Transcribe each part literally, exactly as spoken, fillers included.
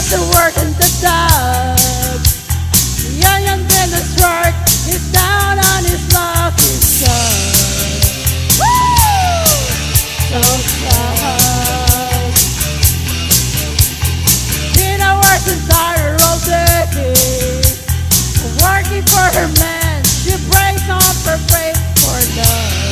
to work in the dub. The young dentist work is down on his luck. It's uh, woo! So sad. Tina works inside her old day, working for her man. She breaks on her faith for love.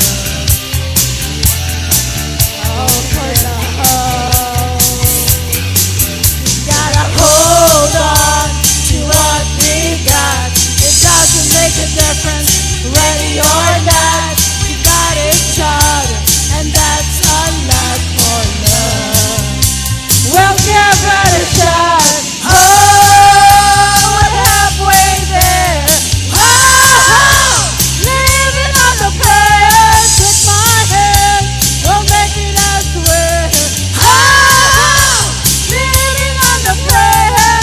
Oh, for love. We gotta hold on to what we got. It doesn't make a difference, ready or not. We got each other, and that's a lot for love. We'll give it a shot. Oh, we're halfway there. Oh, living on the prayer. Take my hand, we'll make it, I swear. Oh, living on the prayer.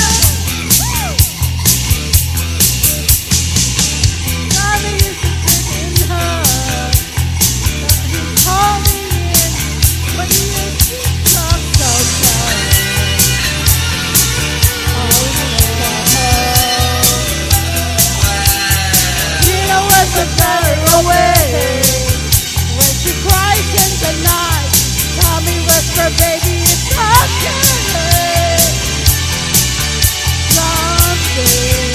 Mommy used to sit in her. He's calling in, but he used to talk so sad. A better way. When she cries in the night, Tommy whisper, baby, it's okay. Someday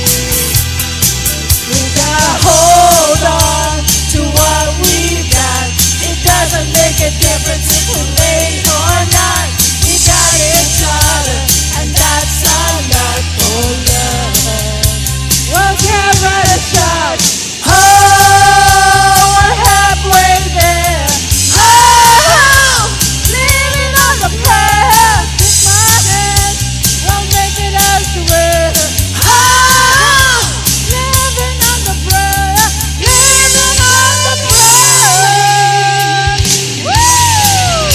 we gotta hold on to what we got. It doesn't make a difference if we're late or not. We got each other, and that's enough for love. We'll give it a shot. Oh, we're halfway there. Oh, living on the prayer. Take my hand, we'll make it, I swear. Oh, living on the prayer, living on the prayer. Woo!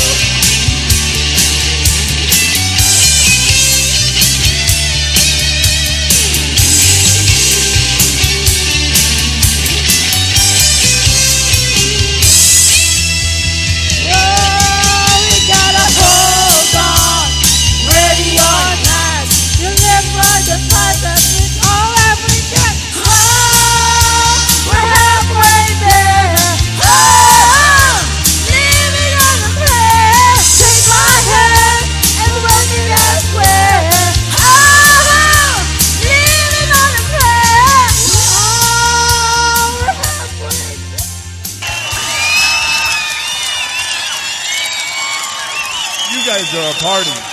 You guys are a party.